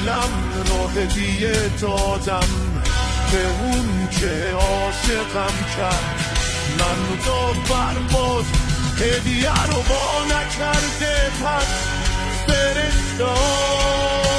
دلم رو هدیه دادم به اون که عاشقم کرد. من تو برباد هدیه رو با نکرده پس فرستاد.